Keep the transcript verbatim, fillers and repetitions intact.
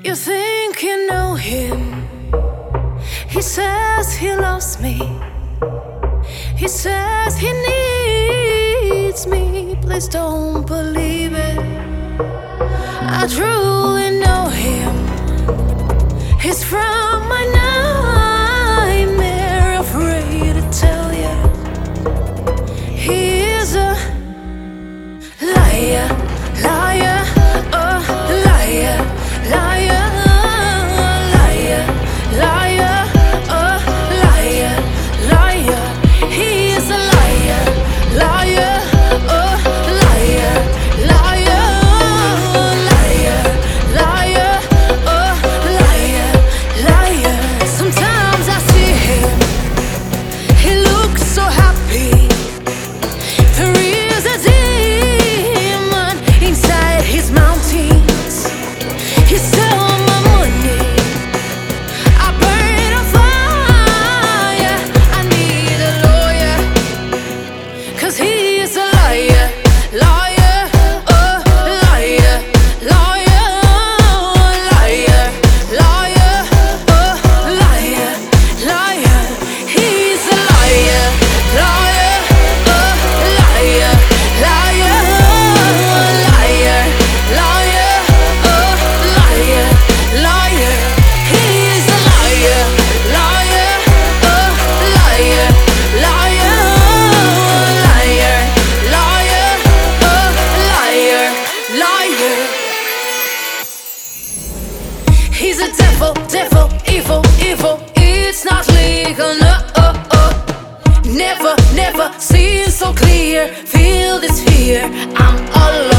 You think you know him. He says he loves me. He says he needs me. Please don't believe it. I truly know him. He's from my nightmare, afraid to tell you. He is a liar, liar, oh, liar, liar, liar, liar, oh, liar, liar. He is a liar, liar, oh, liar, liar, liar, liar, oh, liar, liar. Sometimes I see him, he looks so happy. There is a demon inside his mountains. He stole my money, I burn on fire. I need a lawyer, 'cause he is a liar, liar, oh, liar, liar, liar, liar, oh, liar, liar. He's a liar, liar, oh, liar, liar, liar, liar, oh, liar, liar. He's a liar, liar, oh, liar, liar, liar, liar, oh, liar, liar. He's a devil, devil, evil, evil. It's not legal, no. Never, never seen so clear. Feel this fear, I'm alone.